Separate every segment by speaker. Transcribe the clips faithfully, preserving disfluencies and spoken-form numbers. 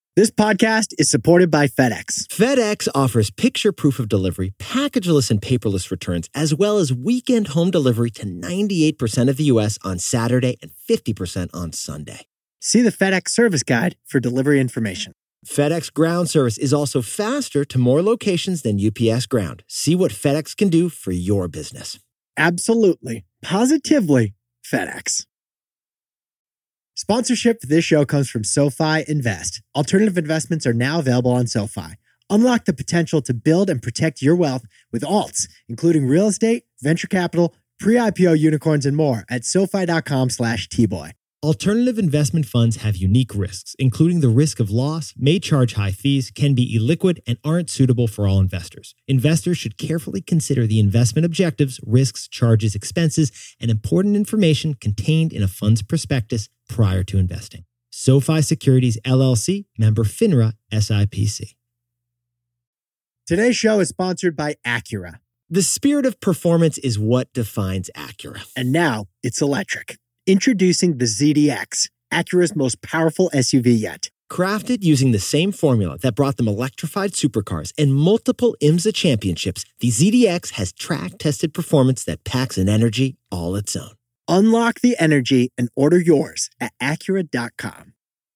Speaker 1: This podcast is supported by FedEx.
Speaker 2: FedEx offers picture proof of delivery, packageless and paperless returns, as well as weekend home delivery to ninety-eight percent of the U S on Saturday and fifty percent on Sunday.
Speaker 1: See the FedEx service guide for delivery information.
Speaker 2: FedEx Ground service is also faster to more locations than U P S Ground. See what FedEx can do for your business.
Speaker 1: Absolutely, positively FedEx. Sponsorship for this show comes from SoFi Invest. Alternative investments are now available on SoFi. Unlock the potential to build and protect your wealth with alts, including real estate, venture capital, pre-I P O unicorns, and more at SoFi.com slash T-Boy.
Speaker 2: Alternative investment funds have unique risks, including the risk of loss, may charge high fees, can be illiquid, and aren't suitable for all investors. Investors should carefully consider the investment objectives, risks, charges, expenses, and important information contained in a fund's prospectus prior to investing. SoFi Securities, L L C, member FINRA, S I P C.
Speaker 1: Today's show is sponsored by Acura.
Speaker 2: The spirit of performance is what defines Acura.
Speaker 1: And now it's electric. Introducing the Z D X, Acura's most powerful S U V yet.
Speaker 2: Crafted using the same formula that brought them electrified supercars and multiple IMSA championships, the Z D X has track-tested performance that packs an energy all its own.
Speaker 1: Unlock the energy and order yours at Acura dot com.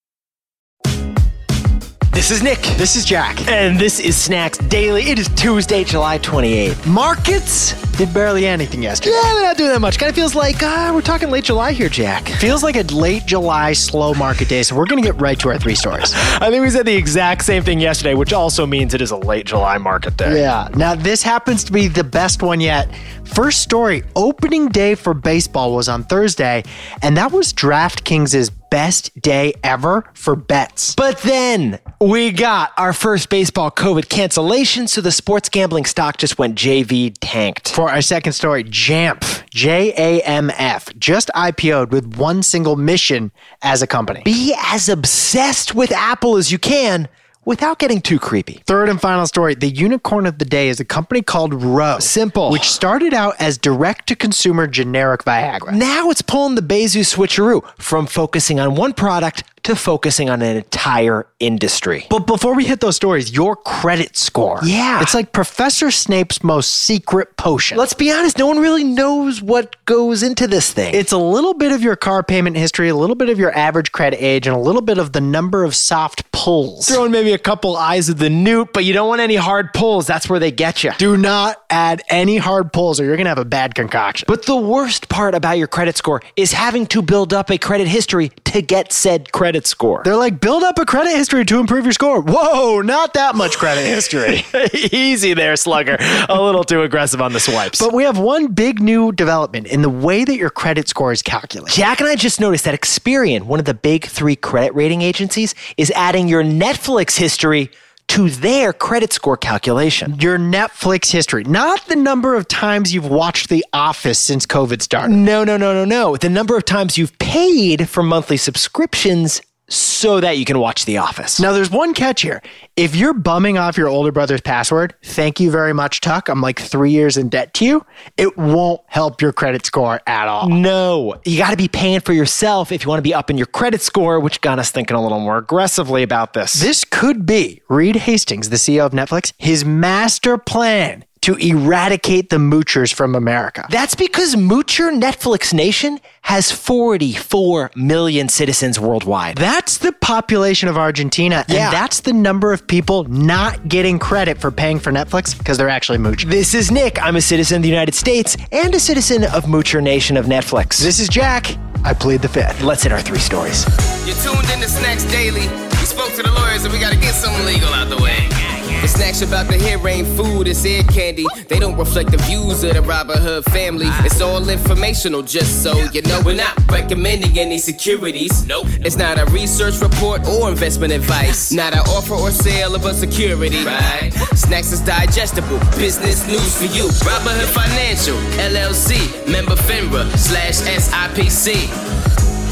Speaker 3: This is Nick.
Speaker 4: This is Jack.
Speaker 3: And this is Snacks Daily. It is Tuesday, July twenty-eighth. Markets
Speaker 4: did barely anything yesterday.
Speaker 3: Yeah, they're not doing that much. Kind of feels like uh, we're talking late July here, Jack.
Speaker 4: Feels like a late July slow market day, so we're going to get right to our three stories.
Speaker 3: I think we said the exact same thing yesterday, which also means it is a late July market day.
Speaker 4: Yeah. Now, this happens to be the best one yet. First story, opening day for baseball was on Thursday, and that was DraftKings' best day ever for bets.
Speaker 3: But then we got our first baseball COVID cancellation, so the sports gambling stock just went J V tanked.
Speaker 4: For our second story, Jamf, J A M F, just I P O'd with one single mission as a company.
Speaker 3: Be as obsessed with Apple as you can without getting too creepy.
Speaker 4: Third and final story, the unicorn of the day is a company called Ro.
Speaker 3: Simple.
Speaker 4: Which started out as direct-to-consumer generic Viagra.
Speaker 3: Now it's pulling the Bezu switcheroo from focusing on one product to focusing on an entire industry.
Speaker 4: But before we hit those stories, your credit score.
Speaker 3: Yeah.
Speaker 4: It's like Professor Snape's most secret potion.
Speaker 3: Let's be honest, no one really knows what goes into this thing.
Speaker 4: It's a little bit of your car payment history, a little bit of your average credit age, and a little bit of the number of soft pulls.
Speaker 3: Throw in maybe a couple eyes of the newt, but you don't want any hard pulls. That's where they get you.
Speaker 4: Do not add any hard pulls or you're going to have a bad concoction.
Speaker 3: But the worst part about your credit score is having to build up a credit history to get said credit score.
Speaker 4: They're like, build up a credit history to improve your score. Whoa, not that much credit history.
Speaker 3: Easy there, slugger. A little too aggressive on the swipes.
Speaker 4: But we have one big new development in the way that your credit score is calculated.
Speaker 3: Jack and I just noticed that Experian, one of the big three credit rating agencies, is adding your Netflix history to their credit score calculation.
Speaker 4: Your Netflix history, not the number of times you've watched The Office since COVID started.
Speaker 3: No, no, no, no, no. The number of times you've paid for monthly subscriptions so that you can watch The Office.
Speaker 4: Now, there's one catch here. If you're bumming off your older brother's password, thank you very much, Tuck. I'm like three years in debt to you. It won't help your credit score at all.
Speaker 3: No. You got to be paying for yourself if you want to be up in your credit score, which got us thinking a little more aggressively about this.
Speaker 4: This could be Reed Hastings, the C E O of Netflix, his master plan to eradicate the moochers from America.
Speaker 3: That's because Moocher Netflix Nation has forty-four million citizens worldwide.
Speaker 4: That's the population of Argentina,
Speaker 3: yeah.
Speaker 4: And that's the number of people not getting credit for paying for Netflix because they're actually mooching.
Speaker 3: This is Nick. I'm a citizen of the United States and a citizen of Moocher Nation of Netflix.
Speaker 4: This is Jack. I plead the fifth.
Speaker 3: Let's hit our three stories.
Speaker 5: You're tuned in to Snacks Daily. We spoke to the lawyers and we got to get something legal out the way. The snacks you're about to hear ain't food, it's ear candy. They don't reflect the views of the Robin Hood family. It's all informational, just so you know. We're not recommending any securities. Nope. It's not a research report or investment advice. Not an offer or sale of a security. Right. Snacks is digestible, business news for you. Robin Hood Financial, L L C, member FINRA, slash S I P C.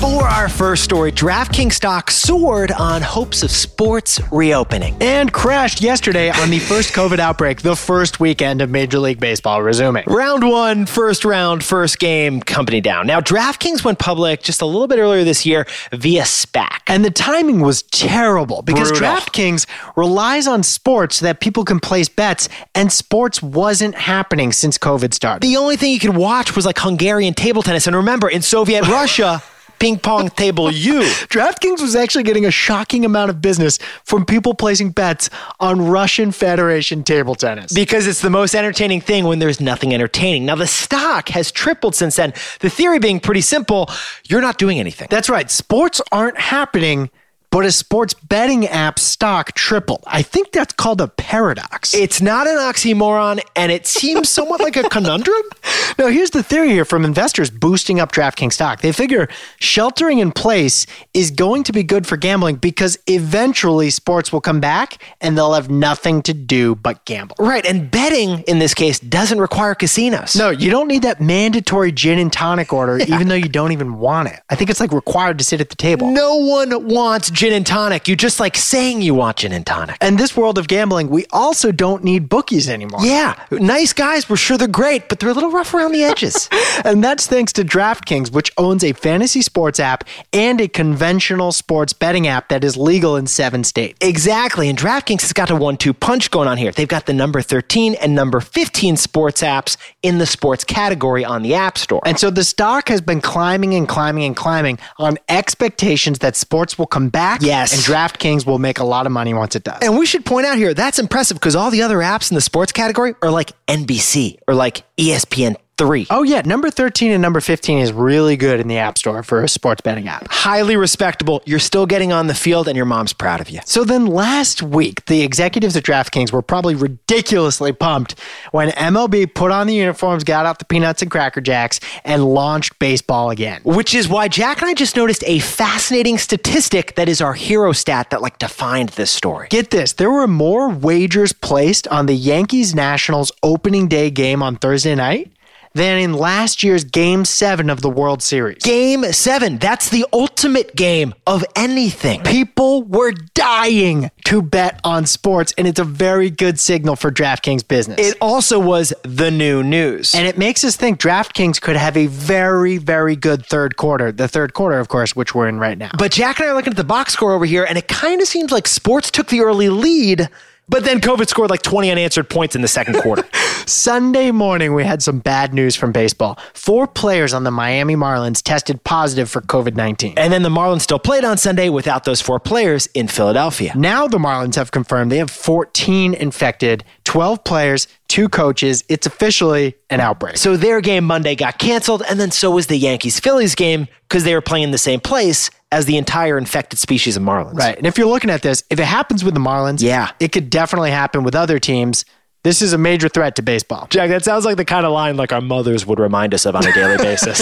Speaker 3: For our first story, DraftKings stock soared on hopes of sports reopening.
Speaker 4: And crashed yesterday on the first COVID outbreak, the first weekend of Major League Baseball resuming.
Speaker 3: Round one, first round, first game, company down. Now, DraftKings went public just a little bit earlier this year via SPAC.
Speaker 4: And the timing was terrible because
Speaker 3: Brutal.
Speaker 4: DraftKings relies on sports so that people can place bets, and sports wasn't happening since COVID started.
Speaker 3: The only thing you could watch was like Hungarian table tennis. And remember, in Soviet Russia, ping pong table U.
Speaker 4: DraftKings was actually getting a shocking amount of business from people placing bets on Russian Federation table tennis.
Speaker 3: Because it's the most entertaining thing when there's nothing entertaining. Now, the stock has tripled since then. The theory being pretty simple, you're not doing anything.
Speaker 4: That's right. Sports aren't happening, but a sports betting app stock tripled. I think that's called a paradox.
Speaker 3: It's not an oxymoron, and it seems somewhat like a conundrum.
Speaker 4: Now, here's the theory here from investors boosting up DraftKings stock. They figure sheltering in place is going to be good for gambling because eventually sports will come back and they'll have nothing to do but gamble.
Speaker 3: Right, and betting, in this case, doesn't require casinos.
Speaker 4: No, you don't need that mandatory gin and tonic order, yeah. even though you don't even want it. I think it's like required to sit at the table.
Speaker 3: No one wants gin and tonic. You just like saying you want gin and tonic.
Speaker 4: And this world of gambling, we also don't need bookies anymore.
Speaker 3: Yeah, nice guys, we're sure they're great, but they're a little rough around the edges.
Speaker 4: And that's thanks to DraftKings, which owns a fantasy sports app and a conventional sports betting app that is legal in seven states.
Speaker 3: Exactly, and DraftKings has got a one two punch going on here. They've got the number thirteen and number fifteen sports apps in the sports category on the App Store.
Speaker 4: And so the stock has been climbing and climbing and climbing on expectations that sports will come back.
Speaker 3: Yes.
Speaker 4: And DraftKings will make a lot of money once it does.
Speaker 3: And we should point out here, that's impressive because all the other apps in the sports category are like N B C or like E S P N three.
Speaker 4: Oh, yeah. Number thirteen and number fifteen is really good in the App Store for a sports betting app.
Speaker 3: Highly respectable. You're still getting on the field and your mom's proud of you.
Speaker 4: So then last week, the executives at DraftKings were probably ridiculously pumped when M L B put on the uniforms, got out the peanuts and Cracker Jacks, and launched baseball again.
Speaker 3: Which is why Jack and I just noticed a fascinating statistic that is our hero stat that like defined this story.
Speaker 4: Get this. There were more wagers placed on the Yankees-Nationals opening day game on Thursday night than in last year's Game seven of the World Series.
Speaker 3: Game seven. That's the ultimate game of anything.
Speaker 4: People were dying to bet on sports, and it's a very good signal for DraftKings business.
Speaker 3: It also was the new news.
Speaker 4: And it makes us think DraftKings could have a very, very good third quarter. The third quarter, of course, which we're in right now.
Speaker 3: But Jack and I are looking at the box score over here, and it kind of seems like sports took the early lead, but then COVID scored like twenty unanswered points in the second quarter.
Speaker 4: Sunday morning, we had some bad news from baseball. Four players on the Miami Marlins tested positive for COVID nineteen.
Speaker 3: And then the Marlins still played on Sunday without those four players in Philadelphia.
Speaker 4: Now the Marlins have confirmed they have fourteen infected, twelve players, two coaches. It's officially an outbreak.
Speaker 3: So their game Monday got canceled, and then so was the Yankees-Phillies game because they were playing in the same place as the entire infected species of Marlins.
Speaker 4: Right. And if you're looking at this, if it happens with the Marlins,
Speaker 3: yeah,
Speaker 4: it could definitely happen with other teams. This is a major threat to baseball.
Speaker 3: Jack, that sounds like the kind of line like our mothers would remind us of on a daily basis.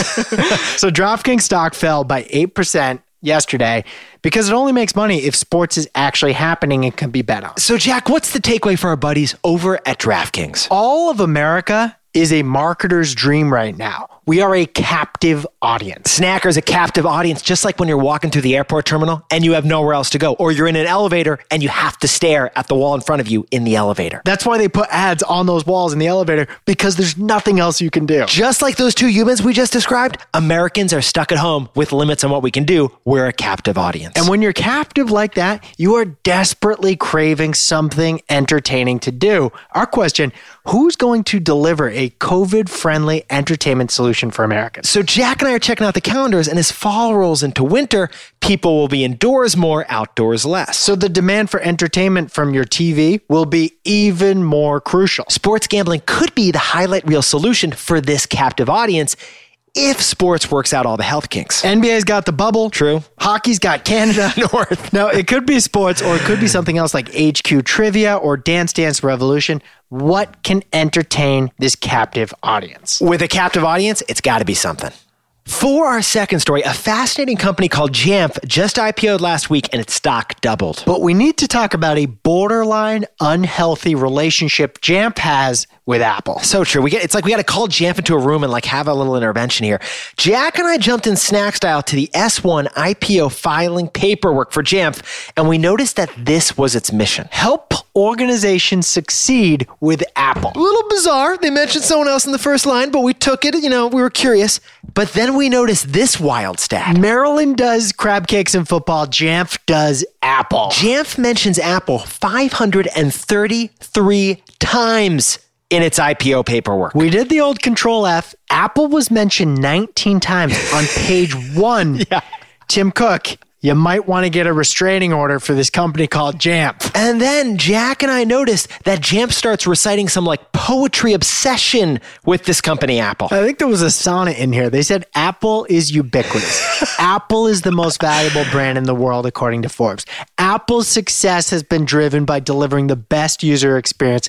Speaker 4: So DraftKings stock fell by eight percent yesterday because it only makes money if sports is actually happening and can be bet on.
Speaker 3: So Jack, what's the takeaway for our buddies over at DraftKings?
Speaker 4: All of America is a marketer's dream right now. We are a captive audience.
Speaker 3: Snacker's a captive audience, just like when you're walking through the airport terminal and you have nowhere else to go, or you're in an elevator and you have to stare at the wall in front of you in the elevator.
Speaker 4: That's why they put ads on those walls in the elevator, because there's nothing else you can do.
Speaker 3: Just like those two humans we just described, Americans are stuck at home with limits on what we can do. We're a captive audience.
Speaker 4: And when you're captive like that, you are desperately craving something entertaining to do. Our question, who's going to deliver a COVID-friendly entertainment solution for Americans?
Speaker 3: So Jack and I are checking out the calendars, and as fall rolls into winter, people will be indoors more, outdoors less.
Speaker 4: So the demand for entertainment from your T V will be even more crucial.
Speaker 3: Sports gambling could be the highlight reel solution for this captive audience if sports works out all the health kinks.
Speaker 4: N B A's got the bubble.
Speaker 3: True.
Speaker 4: Hockey's got Canada North. Now, it could be sports, or it could be something else like H Q Trivia or Dance Dance Revolution. What can entertain this captive audience?
Speaker 3: With a captive audience, it's got to be something For our second story, a fascinating company called Jamf just I P O'd last week and its stock doubled.
Speaker 4: But we need to talk about a borderline unhealthy relationship Jamf has with Apple.
Speaker 3: So true. We get it's like we got to call Jamf into a room and like have a little intervention here. Jack and I jumped in snack style to the S one I P O filing paperwork for Jamf, and we noticed that this was its mission.
Speaker 4: Help organizations succeed with Apple.
Speaker 3: A little bizarre. They mentioned someone else in the first line, but we took it. You know, we were curious. But then we noticed this wild stat.
Speaker 4: Maryland does crab cakes in football. Jamf does Apple.
Speaker 3: Jamf mentions Apple five hundred thirty-three times in its I P O paperwork.
Speaker 4: We did the old Control F. Apple was mentioned nineteen times on page one.
Speaker 3: Yeah.
Speaker 4: Tim Cook, you might want to get a restraining order for this company called Jamf.
Speaker 3: And then Jack and I noticed that Jamf starts reciting some like poetry obsession with this company, Apple.
Speaker 4: I think there was a sonnet in here. They said Apple is ubiquitous. Apple is the most valuable brand in the world, according to Forbes. Apple's success has been driven by delivering the best user experience.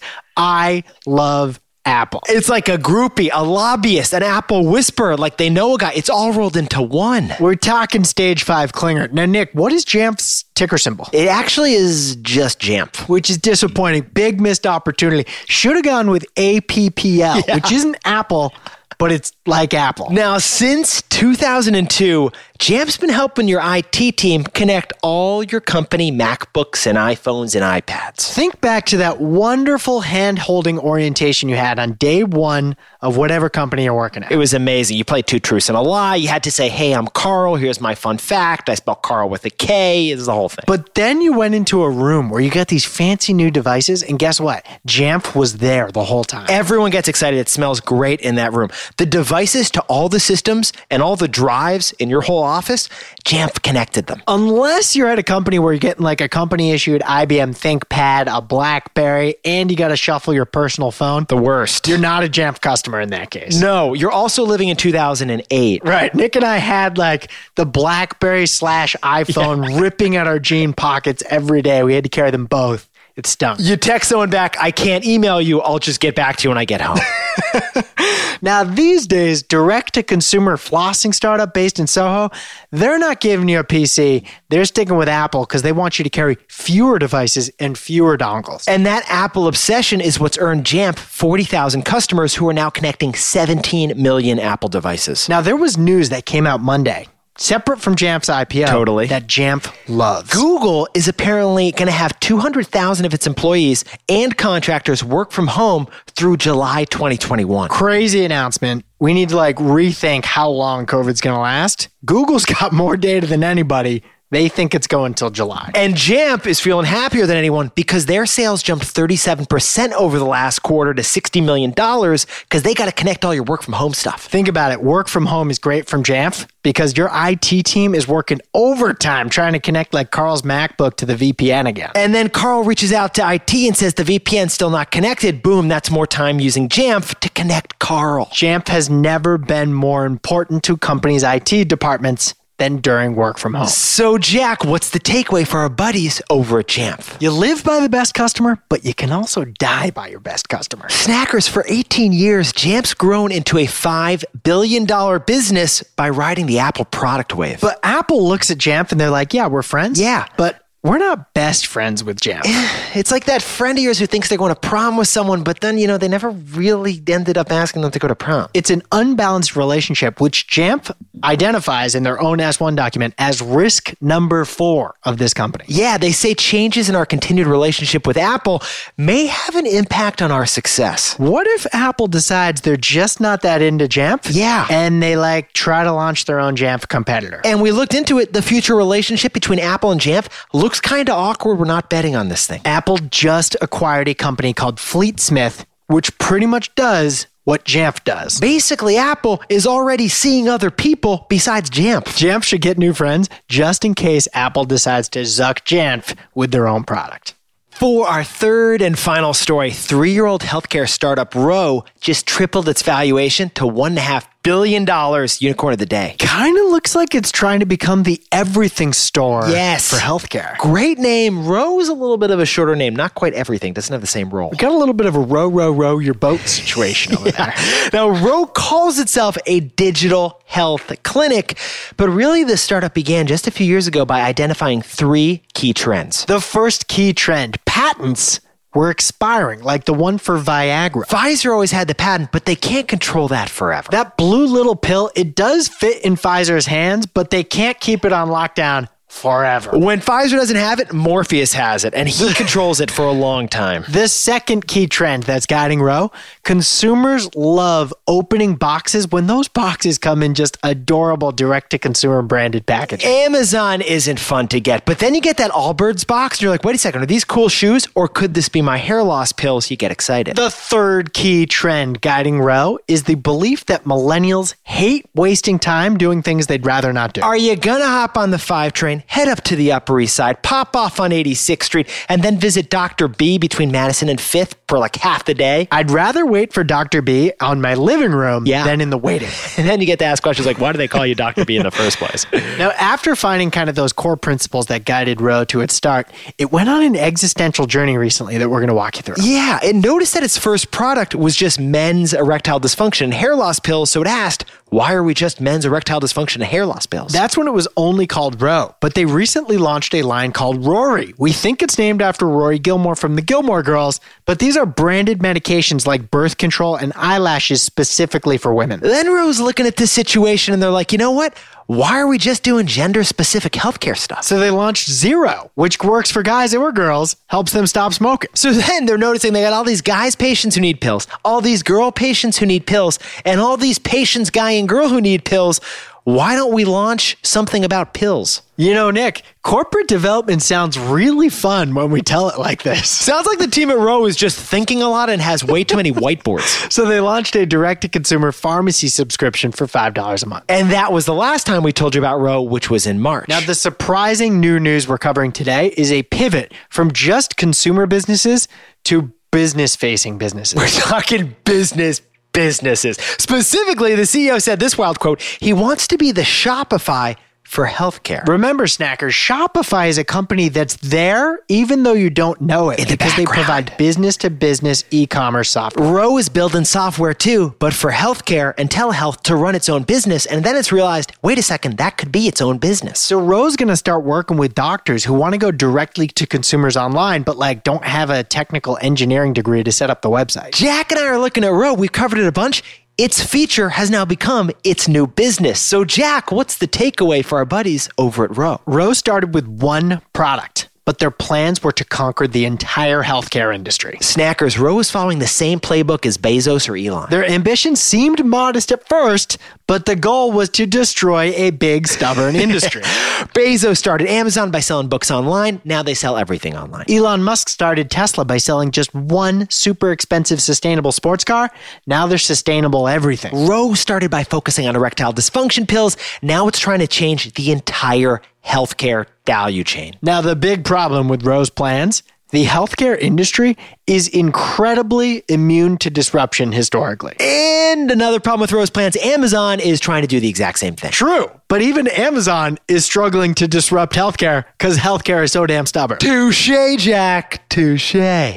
Speaker 4: I love Apple.
Speaker 3: It's like a groupie, a lobbyist, an Apple whisperer, like they know a guy. It's all rolled into one.
Speaker 4: We're talking stage five clinger. Now, Nick, what is Jamf's ticker symbol?
Speaker 3: It actually is just Jamf.
Speaker 4: Which is disappointing. Big missed opportunity. Should have gone with A P P L, yeah. Which isn't Apple, but it's like Apple.
Speaker 3: Now, since two thousand two, Jamf's been helping your I T team connect all your company MacBooks and iPhones and iPads.
Speaker 4: Think back to that wonderful hand-holding orientation you had on day one of whatever company you're working at.
Speaker 3: It was amazing. You played two truths and a lie. You had to say, hey, I'm Carl. Here's my fun fact. I spell Carl with a K. It's the whole thing.
Speaker 4: But then you went into a room where you got these fancy new devices, and guess what? Jamf was there the whole time.
Speaker 3: Everyone gets excited. It smells great in that room. The devices to all the systems and all the drives in your whole office, Jamf connected them.
Speaker 4: Unless you're at a company where you're getting like a company issued I B M ThinkPad, a BlackBerry, and you got to shuffle your personal phone.
Speaker 3: The worst.
Speaker 4: You're not a Jamf customer in that case.
Speaker 3: No, you're also living in two thousand eight.
Speaker 4: Right. Nick and I had like the BlackBerry slash iPhone yeah. ripping at our jean pockets every day. We had to carry them both. It stunk.
Speaker 3: You text someone back, I can't email you. I'll just get back to you when I get home.
Speaker 4: Now, these days, direct-to-consumer flossing startup based in Soho, they're not giving you a P C. They're sticking with Apple because they want you to carry fewer devices and fewer dongles.
Speaker 3: And that Apple obsession is what's earned Jamf forty thousand customers who are now connecting seventeen million Apple devices.
Speaker 4: Now, there was news that came out Monday, separate from Jamf's I P O,
Speaker 3: totally.
Speaker 4: that Jamf loves.
Speaker 3: Google is apparently going to have two hundred thousand of its employees and contractors work from home through July twenty twenty-one.
Speaker 4: Crazy announcement. We need to like rethink how long COVID's going to last. Google's got more data than anybody. They think it's going till July.
Speaker 3: And Jamf is feeling happier than anyone because their sales jumped thirty-seven percent over the last quarter to sixty million dollars because they got to connect all your work from home stuff.
Speaker 4: Think about it. Work from home is great from Jamf because your I T team is working overtime trying to connect like Carl's MacBook to the V P N again.
Speaker 3: And then Carl reaches out to I T and says the V P N's still not connected. Boom, that's more time using Jamf to connect Carl.
Speaker 4: Jamf has never been more important to companies' I T departments than during work from home.
Speaker 3: So, Jack, what's the takeaway for our buddies over at Jamf?
Speaker 4: You live by the best customer, but you can also die by your best customer.
Speaker 3: Snackers, for eighteen years, Jamf's grown into a five billion dollars business by riding the Apple product wave.
Speaker 4: But Apple looks at Jamf and they're like, yeah, we're friends.
Speaker 3: Yeah.
Speaker 4: But we're not best friends with Jamf.
Speaker 3: It's like that friend of yours who thinks they're going to prom with someone, but then, you know, they never really ended up asking them to go to prom.
Speaker 4: It's an unbalanced relationship, which Jamf identifies in their own S one document as risk number four of this company.
Speaker 3: Yeah, they say changes in our continued relationship with Apple may have an impact on our success.
Speaker 4: What if Apple decides they're just not that into Jamf?
Speaker 3: Yeah.
Speaker 4: And they like try to launch their own Jamf competitor.
Speaker 3: And we looked into it. The future relationship between Apple and Jamf looks kind of awkward. We're not betting on this thing.
Speaker 4: Apple just acquired a company called Fleetsmith, which pretty much does what Jamf does.
Speaker 3: Basically, Apple is already seeing other people besides Jamf.
Speaker 4: Jamf should get new friends just in case Apple decides to zuck Jamf with their own product.
Speaker 3: For our third and final story, three-year-old healthcare startup Ro just tripled its valuation to one point five billion dollars, unicorn of the day.
Speaker 4: Kind of looks like it's trying to become the everything store
Speaker 3: Yes.
Speaker 4: for healthcare.
Speaker 3: Great name. Row is a little bit of a shorter name. Not quite everything. Doesn't have the same role.
Speaker 4: We got a little bit of a row, row, row your boat situation over there.
Speaker 3: Now, Row calls itself a digital health clinic, but really the startup began just a few years ago by identifying three key trends.
Speaker 4: The first key trend, patents were expiring, like the one for Viagra.
Speaker 3: Pfizer always had the patent, but they can't control that forever.
Speaker 4: That blue little pill, it does fit in Pfizer's hands, but they can't keep it on lockdown forever.
Speaker 3: When Pfizer doesn't have it, Morpheus has it, and he controls it for a long time.
Speaker 4: The second key trend that's guiding Row, consumers love opening boxes when those boxes come in just adorable direct-to-consumer branded packaging.
Speaker 3: Amazon isn't fun to get, but then you get that Allbirds box, and you're like, wait a second, are these cool shoes, or could this be my hair loss pills? You get excited.
Speaker 4: The third key trend guiding Row is the belief that millennials hate wasting time doing things they'd rather not do.
Speaker 3: Are you gonna hop on the five train, head up to the Upper East Side, pop off on eighty-sixth Street, and then visit Doctor B between Madison and fifth for like half the day?
Speaker 4: I'd rather wait for Doctor B on my living room
Speaker 3: Yeah.
Speaker 4: than in the waiting room.
Speaker 3: And then you get to ask questions like, why do they call you Doctor B in the first place?
Speaker 4: Now, after finding kind of those core principles that guided Row to its start, it went on an existential journey recently that we're going to walk you through.
Speaker 3: Yeah, it noticed that its first product was just men's erectile dysfunction and hair loss pills, so it asked, why are we just men's erectile dysfunction and hair loss pills?
Speaker 4: That's when it was only called Row, but they recently launched a line called Rory. We think it's named after Rory Gilmore from the Gilmore Girls, but these are branded medications like birth control and eyelashes specifically for women.
Speaker 3: Then Row's looking at this situation and they're like, you know what? Why are we just doing gender-specific healthcare stuff?
Speaker 4: So they launched Zero, which works for guys or girls, helps them stop smoking.
Speaker 3: So then they're noticing they got all these guys patients who need pills, all these girl patients who need pills, and all these patients, guy and girl, who need pills. Why don't we launch something about pills?
Speaker 4: You know, Nick, corporate development sounds really fun when we tell it like this.
Speaker 3: Sounds like the team at Row is just thinking a lot and has way too many whiteboards.
Speaker 4: So they launched a direct-to-consumer pharmacy subscription for five dollars a month.
Speaker 3: And that was the last time we told you about Row, which was in March.
Speaker 4: Now, the surprising new news we're covering today is a pivot from just consumer businesses to business-facing businesses.
Speaker 3: We're talking business businesses. Specifically, the C E O said this wild quote, he wants to be the Shopify for healthcare.
Speaker 4: Remember, Snackers, Shopify is a company that's there even though you don't know it
Speaker 3: In the
Speaker 4: because they
Speaker 3: background.
Speaker 4: provide business-to-business e-commerce software.
Speaker 3: Row is building software too, but for healthcare and telehealth to run its own business. And then it's realized, wait a second, that could be its own business.
Speaker 4: So Row's going to start working with doctors who want to go directly to consumers online, but like don't have a technical engineering degree to set up the website.
Speaker 3: Jack and I are looking at Row. We've covered it a bunch. Its feature has now become its new business. So Jack, what's the takeaway for our buddies over at Row?
Speaker 4: Row started with one product, but their plans were to conquer the entire healthcare industry.
Speaker 3: Snackers, Row is following the same playbook as Bezos or Elon.
Speaker 4: Their ambition seemed modest at first, but the goal was to destroy a big, stubborn industry.
Speaker 3: Bezos started Amazon by selling books online. Now they sell everything online.
Speaker 4: Elon Musk started Tesla by selling just one super expensive sustainable sports car. Now they're sustainable everything.
Speaker 3: Row started by focusing on erectile dysfunction pills. Now it's trying to change the entire healthcare value chain.
Speaker 4: Now, the big problem with Row's plans, the healthcare industry is incredibly immune to disruption historically.
Speaker 3: And another problem with Row's plans, Amazon is trying to do the exact same thing.
Speaker 4: True, but even Amazon is struggling to disrupt healthcare because healthcare is so damn stubborn.
Speaker 3: Touche, Jack. Touche.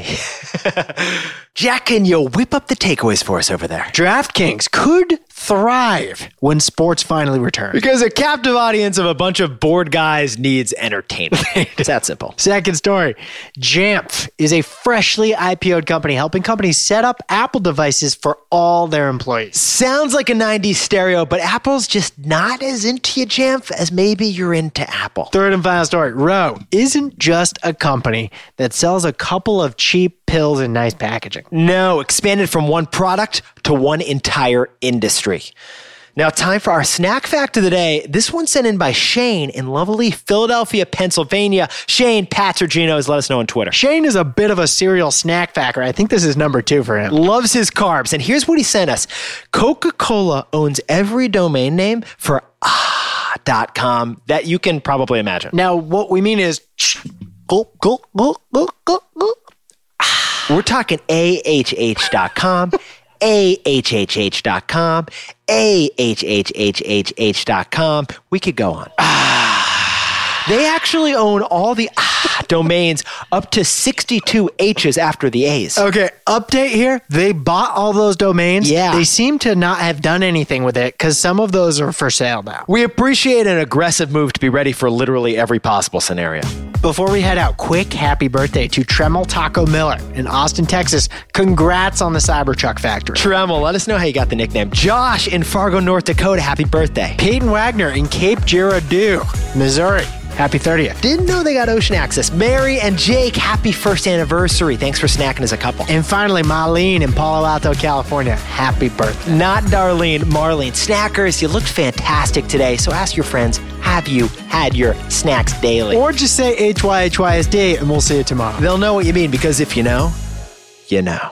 Speaker 3: Jack, can you whip up the takeaways for us over there?
Speaker 4: DraftKings could thrive when sports finally return.
Speaker 3: Because a captive audience of a bunch of bored guys needs entertainment. It's that simple.
Speaker 4: Second story, Jamf is a freshly I P O'd company helping companies set up Apple devices for all their employees.
Speaker 3: Sounds like a nineties stereo, but Apple's just not as into you, Jamf, as maybe you're into Apple.
Speaker 4: Third and final story, Row isn't just a company that sells a couple of cheap pills in nice packaging.
Speaker 3: No, expanded from one product to one entire industry. Now, time for our snack fact of the day. This one's sent in by Shane in lovely Philadelphia, Pennsylvania. Shane, Pats or Geno's, let us know on Twitter.
Speaker 4: Shane is a bit of a cereal snack facker. I think this is number two for him.
Speaker 3: Loves his carbs. And here's what he sent us. Coca-Cola owns every domain name for ah dot com that you can probably imagine.
Speaker 4: Now, what we mean is gulp, gulp, gulp, gulp, gulp, gulp.
Speaker 3: We're talking A H H dot com, A H H H dot com, A H H H H dot com. We could go on. They actually own all the ah, domains up to sixty-two H's after the A's.
Speaker 4: Okay, update here. They bought all those domains.
Speaker 3: Yeah.
Speaker 4: They seem to not have done anything with it because some of those are for sale now.
Speaker 3: We appreciate an aggressive move to be ready for literally every possible scenario.
Speaker 4: Before we head out, quick happy birthday to Tremel Taco Miller in Austin, Texas. Congrats on the Cybertruck factory.
Speaker 3: Tremel, let us know how you got the nickname. Josh in Fargo, North Dakota, happy birthday.
Speaker 4: Peyton Wagner in Cape Girardeau, Missouri. Happy thirtieth.
Speaker 3: Didn't know they got ocean access. Mary and Jake, happy first anniversary. Thanks for snacking as a couple.
Speaker 4: And finally, Marlene in Palo Alto, California. Happy birthday.
Speaker 3: Not Darlene, Marlene. Snackers, you looked fantastic today. So ask your friends, have you had your snacks daily?
Speaker 4: Or just say H Y H Y S D and we'll see you tomorrow.
Speaker 3: They'll know what you mean because if you know, you know.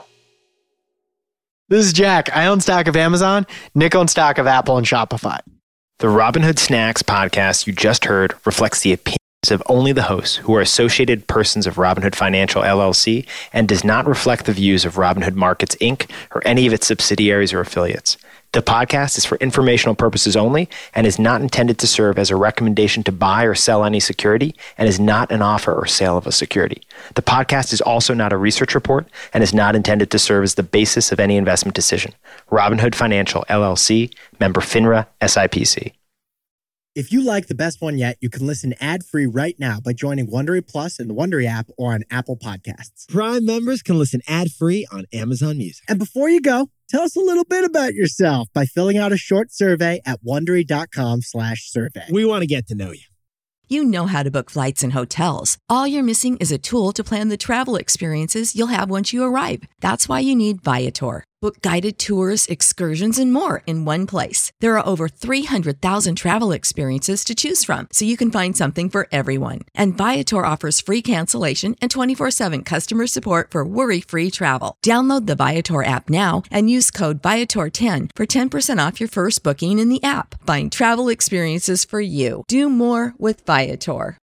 Speaker 4: This is Jack. I own stock of Amazon. Nick owns stock of Apple and Shopify.
Speaker 3: The Robinhood Snacks podcast you just heard reflects the opinions of only the hosts who are associated persons of Robinhood Financial L L C and does not reflect the views of Robinhood Markets, Incorporated or any of its subsidiaries or affiliates. The podcast is for informational purposes only and is not intended to serve as a recommendation to buy or sell any security and is not an offer or sale of a security. The podcast is also not a research report and is not intended to serve as the basis of any investment decision. Robinhood Financial L L C, member FINRA, S I P C.
Speaker 1: If you like The Best One Yet, you can listen ad-free right now by joining Wondery Plus in the Wondery app or on Apple Podcasts.
Speaker 2: Prime members can listen ad-free on Amazon Music.
Speaker 1: And before you go, tell us a little bit about yourself by filling out a short survey at Wondery.com slash survey.
Speaker 2: We want to get to know you.
Speaker 6: You know how to book flights and hotels. All you're missing is a tool to plan the travel experiences you'll have once you arrive. That's why you need Viator. Book guided tours, excursions, and more in one place. There are over three hundred thousand travel experiences to choose from, so you can find something for everyone. And Viator offers free cancellation and twenty-four seven customer support for worry-free travel. Download the Viator app now and use code Viator ten for ten percent off your first booking in the app. Find travel experiences for you. Do more with Viator.